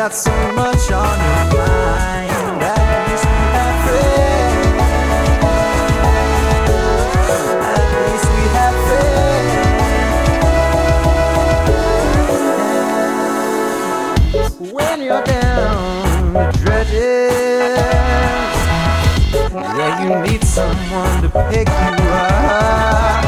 got so much on your mind. At least we have friends. At least we have friends. When you're down the dredges, yeah, you need someone to pick you up.